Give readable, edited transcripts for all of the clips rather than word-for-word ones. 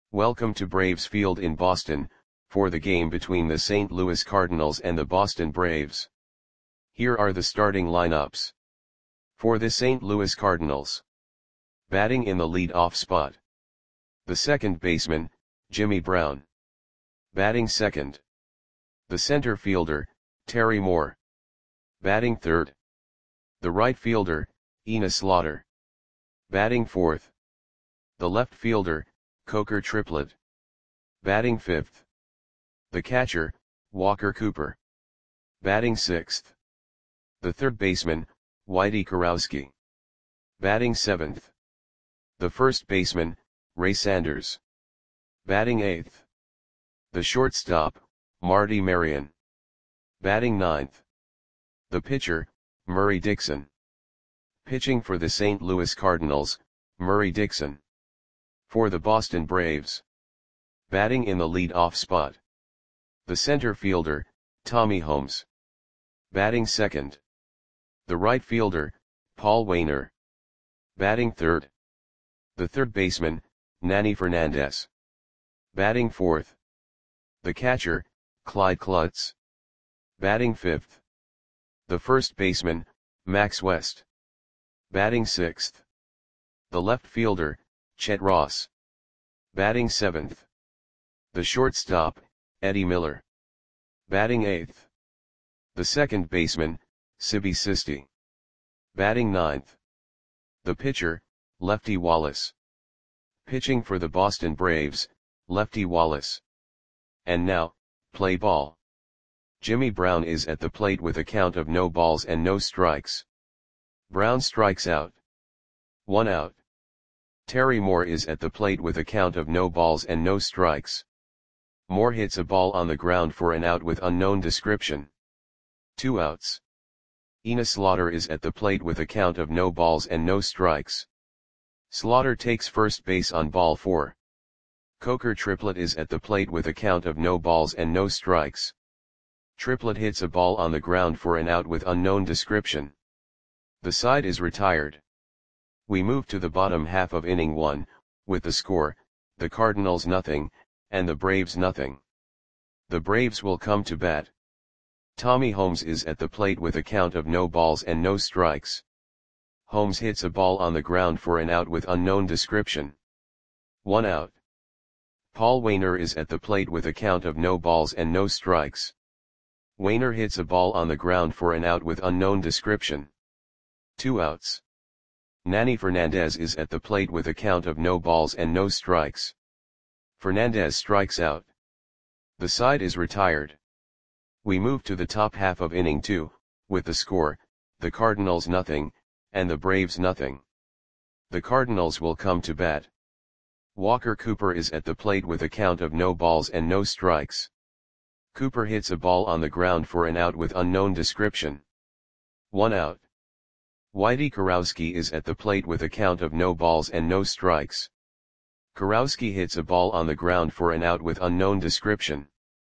Welcome to Braves Field in Boston, for the game between the St. Louis Cardinals and the Boston Braves. Here are the starting lineups. For the St. Louis Cardinals. Batting in the lead-off spot. The second baseman, Jimmy Brown. Batting second. The center fielder, Terry Moore. Batting third. The right fielder, Enos Slaughter. Batting fourth. The left fielder, Coker Triplett. Batting fifth. The catcher, Walker Cooper. Batting sixth. The third baseman, Whitey Kurowski. Batting seventh. The first baseman, Ray Sanders. Batting eighth. The shortstop, Marty Marion. Batting ninth. The pitcher, Murray Dixon. Pitching for the St. Louis Cardinals, Murray Dixon. For the Boston Braves. Batting in the lead-off spot. The center fielder, Tommy Holmes. Batting second. The right fielder, Paul Waner. Batting third. The third baseman, Nanny Fernandez. Batting fourth. The catcher, Clyde Klutz. Batting fifth. The first baseman, Max West. Batting sixth. The left fielder, Chet Ross. Batting seventh. The shortstop, Eddie Miller. Batting eighth. The second baseman, Sibby Sisti. Batting ninth. The pitcher, Lefty Wallace. Pitching for the Boston Braves, Lefty Wallace. And now, play ball. Jimmy Brown is at the plate with a count of no balls and no strikes. Brown strikes out. 1 out. Terry Moore is at the plate with a count of no balls and no strikes. Moore hits a ball on the ground for an out with unknown description. 2 outs. Enos Slaughter is at the plate with a count of no balls and no strikes. Slaughter takes first base on ball 4. Coker Triplett is at the plate with a count of no balls and no strikes. Triplett hits a ball on the ground for an out with unknown description. The side is retired. We move to the bottom half of inning 1, with the score, the Cardinals nothing, and the Braves nothing. The Braves will come to bat. Tommy Holmes is at the plate with a count of no balls and no strikes. Holmes hits a ball on the ground for an out with unknown description. 1 out. Paul Waner is at the plate with a count of no balls and no strikes. Waner hits a ball on the ground for an out with unknown description. 2 outs. Nanny Fernandez is at the plate with a count of no balls and no strikes. Fernandez strikes out. The side is retired. We move to the top half of inning 2, with the score, the Cardinals nothing, and the Braves nothing. The Cardinals will come to bat. Walker Cooper is at the plate with a count of no balls and no strikes. Cooper hits a ball on the ground for an out with unknown description. 1 out. Whitey Kurowski is at the plate with a count of no balls and no strikes. Kurowski hits a ball on the ground for an out with unknown description.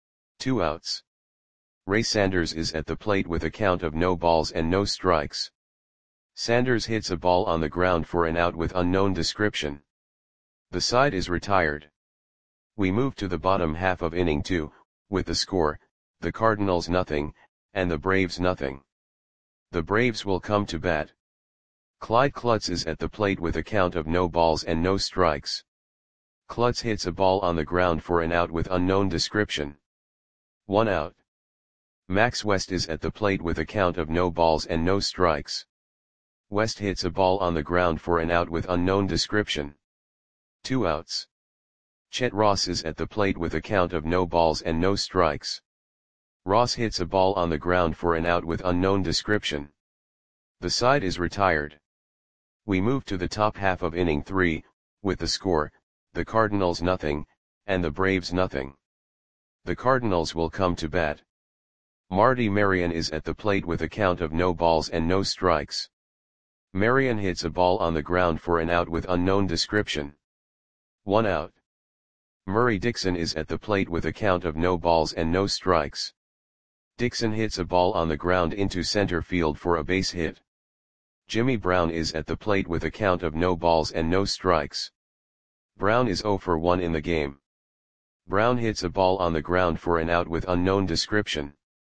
2 outs. Ray Sanders is at the plate with a count of no balls and no strikes. Sanders hits a ball on the ground for an out with unknown description. The side is retired. We move to the bottom half of inning 2, with the score, the Cardinals nothing, and the Braves nothing. The Braves will come to bat. Clyde Klutz is at the plate with a count of no balls and no strikes. Klutz hits a ball on the ground for an out with unknown description. 1 out. Max West is at the plate with a count of no balls and no strikes. West hits a ball on the ground for an out with unknown description. 2 outs. Chet Ross is at the plate with a count of no balls and no strikes. Ross hits a ball on the ground for an out with unknown description. The side is retired. We move to the top half of inning 3, with the score, the Cardinals nothing, and the Braves nothing. The Cardinals will come to bat. Marty Marion is at the plate with a count of no balls and no strikes. Marion hits a ball on the ground for an out with unknown description. 1 out. Murray Dixon is at the plate with a count of no balls and no strikes. Dixon hits a ball on the ground into center field for a base hit. Jimmy Brown is at the plate with a count of no balls and no strikes. Brown is 0 for 1 in the game. Brown hits a ball on the ground for an out with unknown description.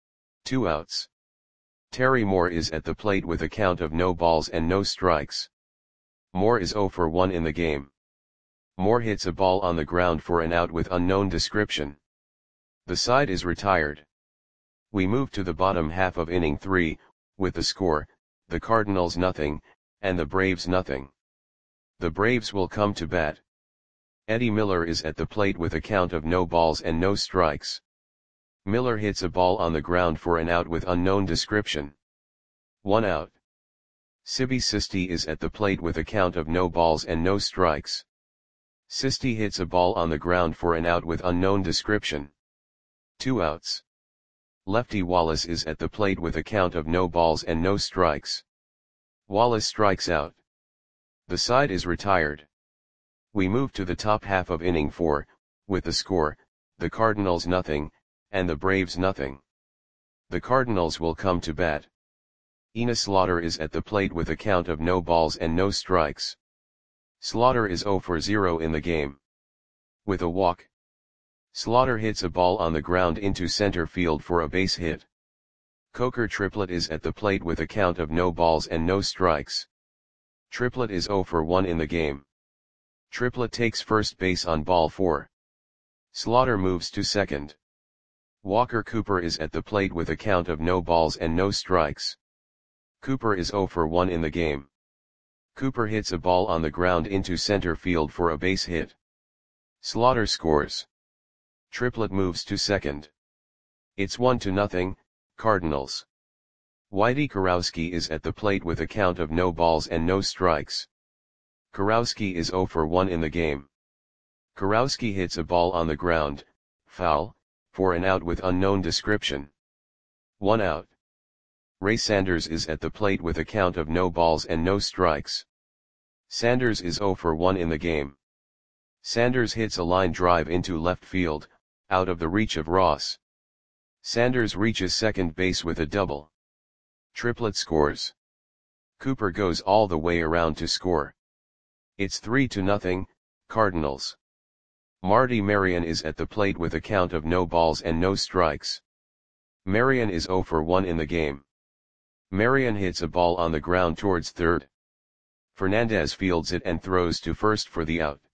2 outs. Terry Moore is at the plate with a count of no balls and no strikes. Moore is 0 for 1 in the game. Moore hits a ball on the ground for an out with unknown description. The side is retired. We move to the bottom half of inning 3, with the score, the Cardinals nothing, and the Braves nothing. The Braves will come to bat. Eddie Miller is at the plate with a count of no balls and no strikes. Miller hits a ball on the ground for an out with unknown description. 1 out. Sibby Sisti is at the plate with a count of no balls and no strikes. Sisti hits a ball on the ground for an out with unknown description. 2 outs. Lefty Wallace is at the plate with a count of no balls and no strikes. Wallace strikes out. The side is retired. We move to the top half of inning 4, with the score, the Cardinals nothing, and the Braves nothing. The Cardinals will come to bat. Enos Slaughter is at the plate with a count of no balls and no strikes. Slaughter is 0 for 0 in the game. With a walk. Slaughter hits a ball on the ground into center field for a base hit. Coker Triplett is at the plate with a count of no balls and no strikes. Triplett is 0 for 1 in the game. Triplett takes first base on ball 4. Slaughter moves to second. Walker Cooper is at the plate with a count of no balls and no strikes. Cooper is 0 for 1 in the game. Cooper hits a ball on the ground into center field for a base hit. Slaughter scores. Triplett moves to second. It's 1-0, Cardinals. Whitey Kurowski is at the plate with a count of no balls and no strikes. Kurowski is 0 for 1 in the game. Kurowski hits a ball on the ground, foul, for an out with unknown description. 1 out. Ray Sanders is at the plate with a count of no balls and no strikes. Sanders is 0 for 1 in the game. Sanders hits a line drive into left field, out of the reach of Ross. Sanders reaches second base with a double. Triplett scores. Cooper goes all the way around to score. It's 3-0, Cardinals. Marty Marion is at the plate with a count of no balls and no strikes. Marion is 0 for 1 in the game. Marion hits a ball on the ground towards third. Fernandez fields it and throws to first for the out.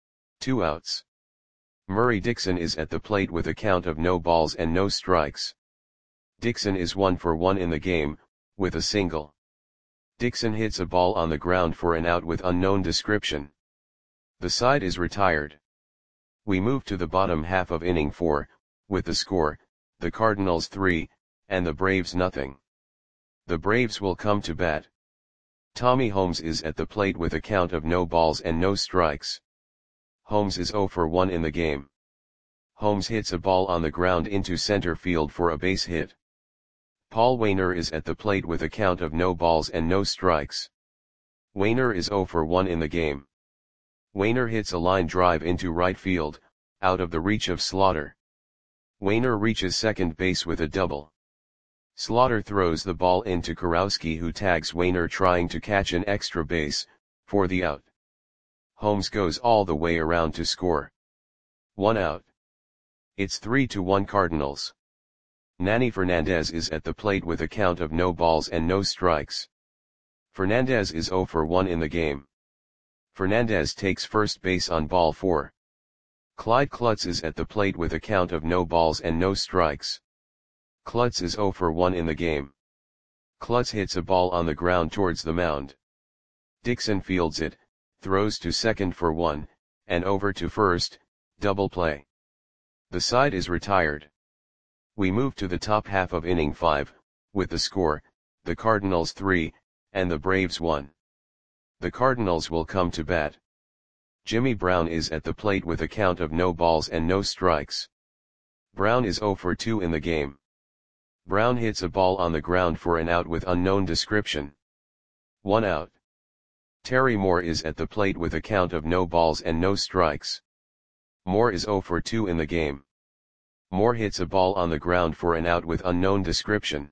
2 outs. Murray Dixon is at the plate with a count of no balls and no strikes. Dixon is 1 for 1 in the game, with a single. Dixon hits a ball on the ground for an out with unknown description. The side is retired. We move to the bottom half of inning 4, with the score, the Cardinals 3, and the Braves nothing. The Braves will come to bat. Tommy Holmes is at the plate with a count of no balls and no strikes. Holmes is 0 for 1 in the game. Holmes hits a ball on the ground into center field for a base hit. Paul Wainer is at the plate with a count of no balls and no strikes. Wainer is 0 for 1 in the game. Wainer hits a line drive into right field, out of the reach of Slaughter. Wainer reaches second base with a double. Slaughter throws the ball into Kurowski, who tags Wainer trying to catch an extra base, for the out. Holmes goes all the way around to score. 1 out. It's 3-1 Cardinals. Nanny Fernandez is at the plate with a count of no balls and no strikes. Fernandez is 0 for 1 in the game. Fernandez takes first base on ball 4. Clyde Klutz is at the plate with a count of no balls and no strikes. Klutz is 0 for 1 in the game. Klutz hits a ball on the ground towards the mound. Dixon fields it, throws to second for 1, and over to first, double play. The side is retired. We move to the top half of inning 5, with the score, the Cardinals 3, and the Braves 1. The Cardinals will come to bat. Jimmy Brown is at the plate with a count of no balls and no strikes. Brown is 0 for 2 in the game. Brown hits a ball on the ground for an out with unknown description. 1 out. Terry Moore is at the plate with a count of no balls and no strikes. Moore is 0 for 2 in the game. Moore hits a ball on the ground for an out with unknown description.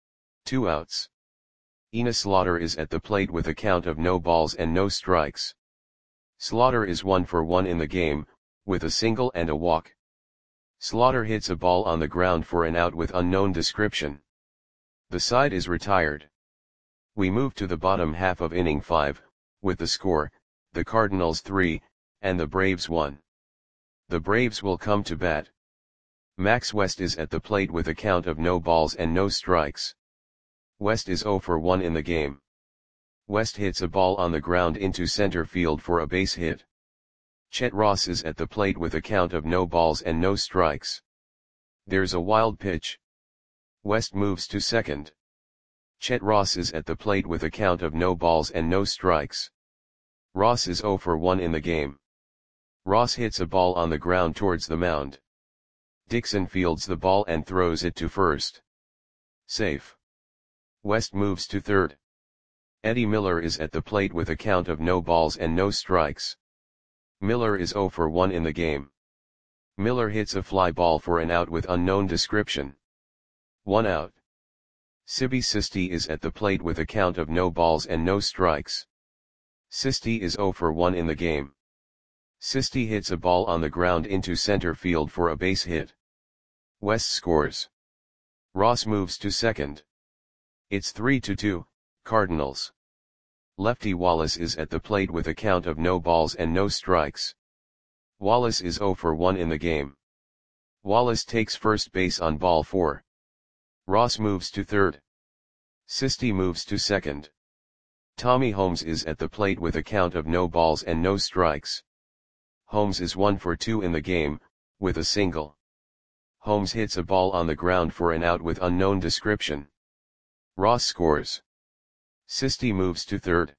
2 outs. Enos Slaughter is at the plate with a count of no balls and no strikes. Slaughter is 1 for 1 in the game, with a single and a walk. Slaughter hits a ball on the ground for an out with unknown description. The side is retired. We move to the bottom half of inning 5, with the score, the Cardinals 3, and the Braves 1. The Braves will come to bat. Max West is at the plate with a count of no balls and no strikes. West is 0 for 1 in the game. West hits a ball on the ground into center field for a base hit. Chet Ross is at the plate with a count of no balls and no strikes. There's a wild pitch. West moves to second. Chet Ross is at the plate with a count of no balls and no strikes. Ross is 0 for 1 in the game. Ross hits a ball on the ground towards the mound. Dixon fields the ball and throws it to first. Safe. West moves to third. Eddie Miller is at the plate with a count of no balls and no strikes. Miller is 0 for 1 in the game. Miller hits a fly ball for an out with unknown description. 1 out. Sibby Sisti is at the plate with a count of no balls and no strikes. Sisti is 0 for 1 in the game. Sisti hits a ball on the ground into center field for a base hit. West scores. Ross moves to second. It's 3-2, Cardinals. Lefty Wallace is at the plate with a count of no balls and no strikes. Wallace is 0 for 1 in the game. Wallace takes first base on ball 4. Ross moves to third. Sisti moves to second. Tommy Holmes is at the plate with a count of no balls and no strikes. Holmes is 1 for 2 in the game, with a single. Holmes hits a ball on the ground for an out with unknown description. Ross scores. Sisti moves to third.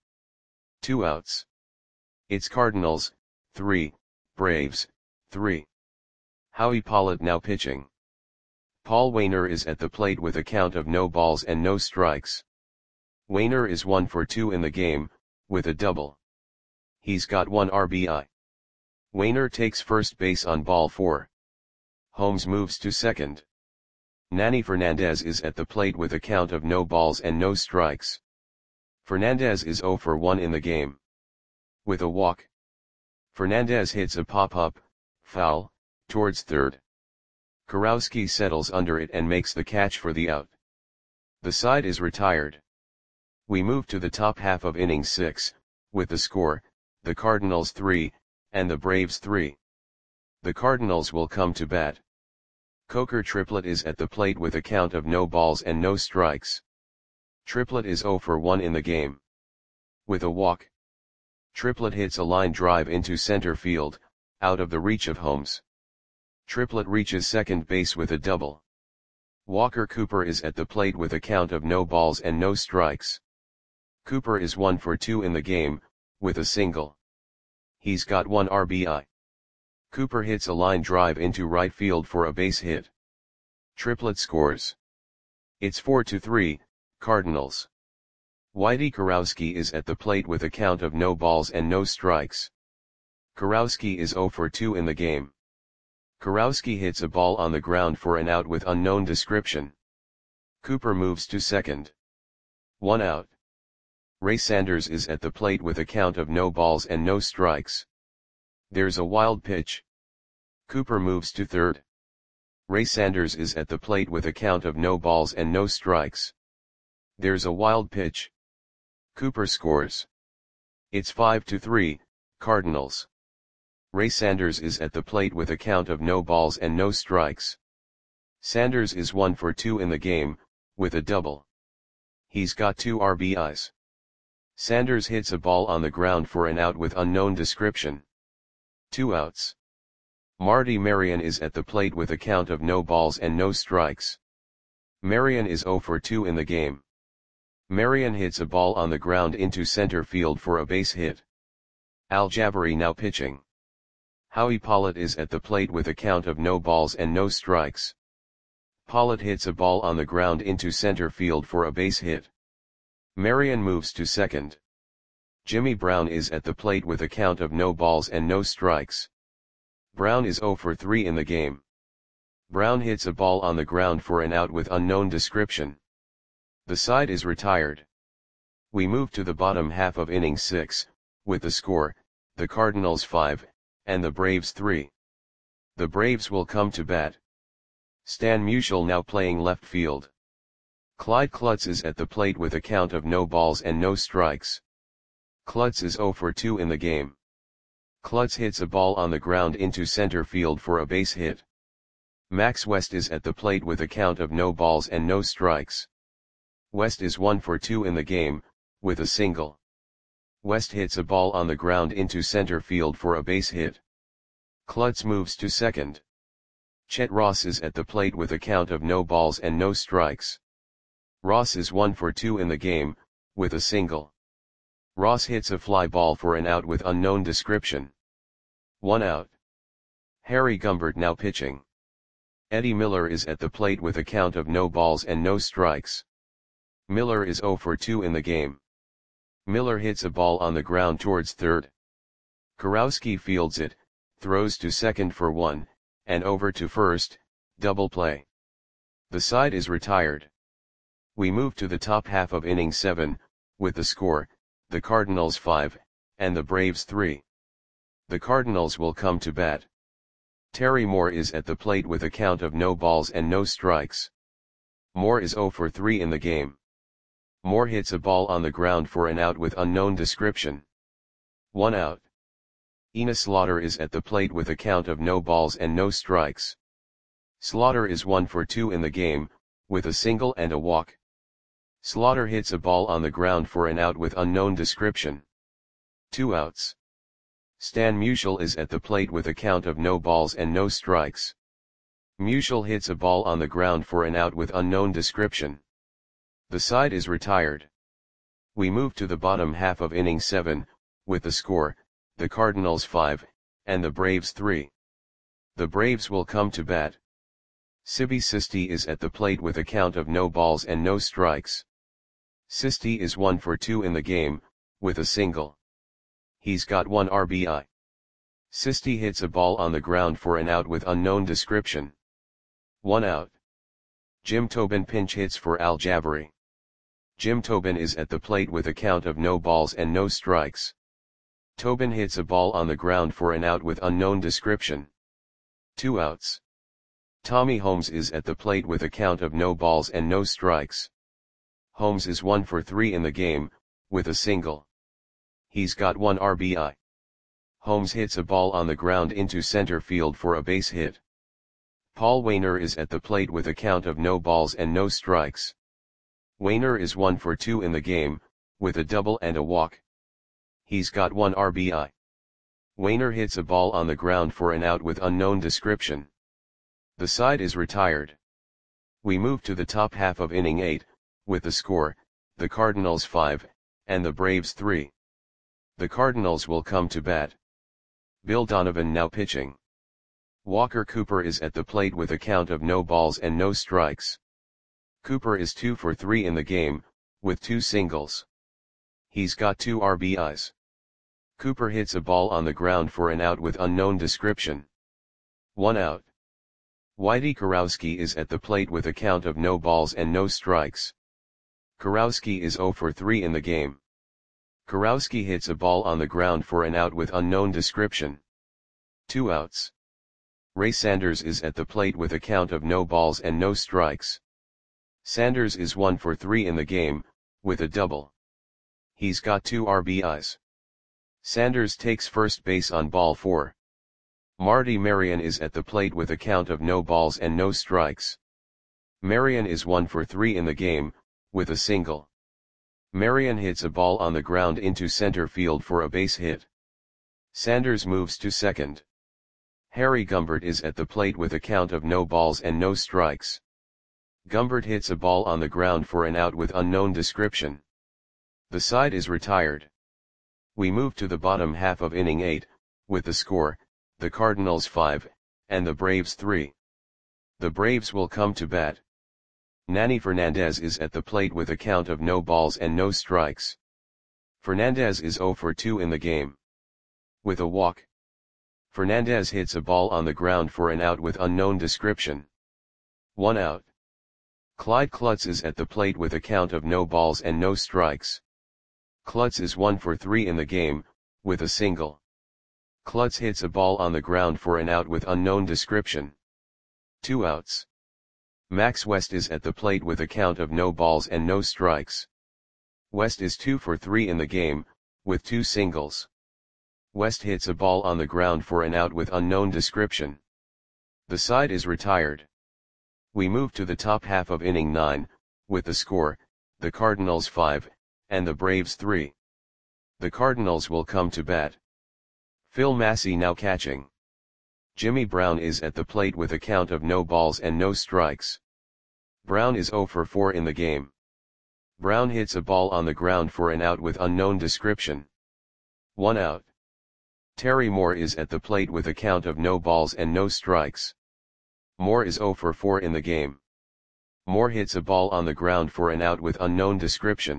2 outs. It's Cardinals, 3, Braves, 3. Howie Pollitt now pitching. Paul Waner is at the plate with a count of no balls and no strikes. Waner is 1 for 2 in the game, with a double. He's got 1 RBI. Waner takes first base on ball 4. Holmes moves to second. Nanny Fernandez is at the plate with a count of no balls and no strikes. Fernandez is 0 for 1 in the game. With a walk. Fernandez hits a pop-up, foul, towards third. Kurowski settles under it and makes the catch for the out. The side is retired. We move to the top half of inning 6, with the score, the Cardinals 3, and the Braves 3. The Cardinals will come to bat. Coker Triplett is at the plate with a count of no balls and no strikes. Triplett is 0 for 1 in the game. With a walk. Triplett hits a line drive into center field, out of the reach of Holmes. Triplett reaches second base with a double. Walker Cooper is at the plate with a count of no balls and no strikes. Cooper is 1 for 2 in the game, with a single. He's got 1 RBI. Cooper hits a line drive into right field for a base hit. Triplett scores. It's 4-3, Cardinals. Whitey Kurowski is at the plate with a count of no balls and no strikes. Kurowski is 0 for 2 in the game. Kurowski hits a ball on the ground for an out with unknown description. Cooper moves to second. 1 out. Ray Sanders is at the plate with a count of no balls and no strikes. There's a wild pitch. Cooper moves to third. Ray Sanders is at the plate with a count of no balls and no strikes. There's a wild pitch. Cooper scores. It's 5-3, Cardinals. Ray Sanders is at the plate with a count of no balls and no strikes. Sanders is 1 for 2 in the game, with a double. He's got 2 RBIs. Sanders hits a ball on the ground for an out with unknown description. 2 outs. Marty Marion is at the plate with a count of no balls and no strikes. Marion is 0 for 2 in the game. Marion hits a ball on the ground into center field for a base hit. Al Jabari now pitching. Howie Pollitt is at the plate with a count of no balls and no strikes. Pollitt hits a ball on the ground into center field for a base hit. Marion moves to second. Jimmy Brown is at the plate with a count of no balls and no strikes. Brown is 0 for 3 in the game. Brown hits a ball on the ground for an out with unknown description. The side is retired. We move to the bottom half of inning 6, with the score, the Cardinals 5, and the Braves 3. The Braves will come to bat. Stan Musial now playing left field. Clyde Klutz is at the plate with a count of no balls and no strikes. Klutz is 0 for 2 in the game. Klutz hits a ball on the ground into center field for a base hit. Max West is at the plate with a count of no balls and no strikes. West is 1 for 2 in the game, with a single. West hits a ball on the ground into center field for a base hit. Klutz moves to second. Chet Ross is at the plate with a count of no balls and no strikes. Ross is 1 for 2 in the game, with a single. Ross hits a fly ball for an out with unknown description. 1 out. Harry Gumbert now pitching. Eddie Miller is at the plate with a count of no balls and no strikes. Miller is 0 for 2 in the game. Miller hits a ball on the ground towards third. Kurowski fields it, throws to second for 1, and over to first, double play. The side is retired. We move to the top half of inning 7, with the score, the Cardinals 5, and the Braves 3. The Cardinals will come to bat. Terry Moore is at the plate with a count of no balls and no strikes. Moore is 0 for 3 in the game. Moore hits a ball on the ground for an out with unknown description. 1 out. Enos Slaughter is at the plate with a count of no balls and no strikes. Slaughter is 1 for 2 in the game, with a single and a walk. Slaughter hits a ball on the ground for an out with unknown description. 2 outs. Stan Musial is at the plate with a count of no balls and no strikes. Musial hits a ball on the ground for an out with unknown description. The side is retired. We move to the bottom half of inning 7, with the score, the Cardinals 5, and the Braves 3. The Braves will come to bat. Sibi Sisti is at the plate with a count of no balls and no strikes. Sisti is 1 for 2 in the game, with a single. He's got 1 RBI. Sisti hits a ball on the ground for an out with unknown description. 1 out. Jim Tobin pinch hits for Al Jabari. Jim Tobin is at the plate with a count of no balls and no strikes. Tobin hits a ball on the ground for an out with unknown description. 2 outs. Tommy Holmes is at the plate with a count of no balls and no strikes. Holmes is 1 for 3 in the game, with a single. He's got 1 RBI. Holmes hits a ball on the ground into center field for a base hit. Paul Wainer is at the plate with a count of no balls and no strikes. Wainer is 1 for 2 in the game, with a double and a walk. He's got 1 RBI. Wainer hits a ball on the ground for an out with unknown description. The side is retired. We move to the top half of inning 8, with the score, the Cardinals 5, and the Braves 3. The Cardinals will come to bat. Bill Donovan now pitching. Walker Cooper is at the plate with a count of no balls and no strikes. Cooper is 2 for 3 in the game, with 2 singles. He's got 2 RBIs. Cooper hits a ball on the ground for an out with unknown description. 1 out. Whitey Kurowski is at the plate with a count of no balls and no strikes. Kurowski is 0 for 3 in the game. Kurowski hits a ball on the ground for an out with unknown description. 2 outs. Ray Sanders is at the plate with a count of no balls and no strikes. Sanders is 1 for 3 in the game, with a double. He's got 2 RBIs. Sanders takes first base on ball 4. Marty Marion is at the plate with a count of no balls and no strikes. Marion is 1 for 3 in the game, with a single. Marion hits a ball on the ground into center field for a base hit. Sanders moves to second. Harry Gumbert is at the plate with a count of no balls and no strikes. Gumbert hits a ball on the ground for an out with unknown description. The side is retired. We move to the bottom half of inning 8, with the score, the Cardinals 5, and the Braves 3. The Braves will come to bat. Nanny Fernandez is at the plate with a count of no balls and no strikes. Fernandez is 0 for 2 in the game. With a walk. Fernandez hits a ball on the ground for an out with unknown description. 1 out. Clyde Klutz is at the plate with a count of no balls and no strikes. Klutz is 1 for 3 in the game, with a single. Klutz hits a ball on the ground for an out with unknown description. 2 outs. Max West is at the plate with a count of no balls and no strikes. West is 2 for 3 in the game, with 2 singles. West hits a ball on the ground for an out with unknown description. The side is retired. We move to the top half of inning 9, with the score, the Cardinals 5, and the Braves 3. The Cardinals will come to bat. Phil Massey now catching. Jimmy Brown is at the plate with a count of no balls and no strikes. Brown is 0 for 4 in the game. Brown hits a ball on the ground for an out with unknown description. 1 out. Terry Moore is at the plate with a count of no balls and no strikes. Moore is 0 for 4 in the game. Moore hits a ball on the ground for an out with unknown description.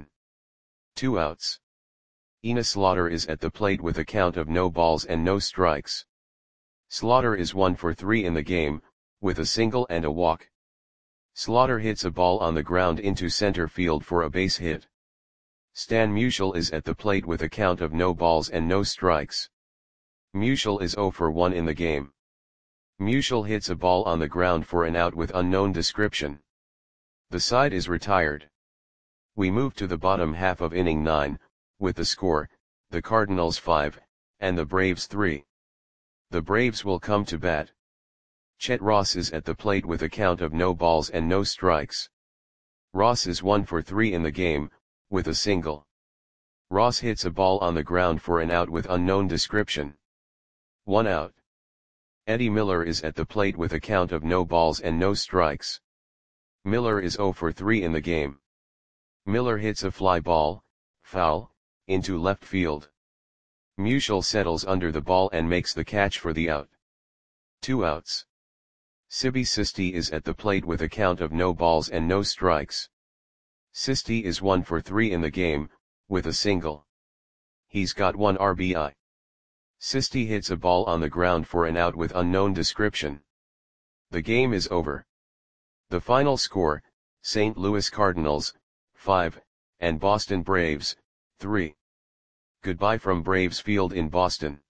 2 outs. Enos Slaughter is at the plate with a count of no balls and no strikes. Slaughter is 1 for 3 in the game, with a single and a walk. Slaughter hits a ball on the ground into center field for a base hit. Stan Musial is at the plate with a count of no balls and no strikes. Musial is 0 for 1 in the game. Musial hits a ball on the ground for an out with unknown description. The side is retired. We move to the bottom half of inning 9, with the score, the Cardinals 5, and the Braves 3. The Braves will come to bat. Chet Ross is at the plate with a count of no balls and no strikes. Ross is 1 for 3 in the game, with a single. Ross hits a ball on the ground for an out with unknown description. 1 out. Eddie Miller is at the plate with a count of no balls and no strikes. Miller is 0 for 3 in the game. Miller hits a fly ball, foul, into left field. Musial settles under the ball and makes the catch for the out. 2 outs. Sibi Sisti is at the plate with a count of no balls and no strikes. Sisti is 1 for 3 in the game, with a single. He's got 1 RBI. Sisti hits a ball on the ground for an out with unknown description. The game is over. The final score, St. Louis Cardinals, 5, and Boston Braves, 3. Goodbye from Braves Field in Boston.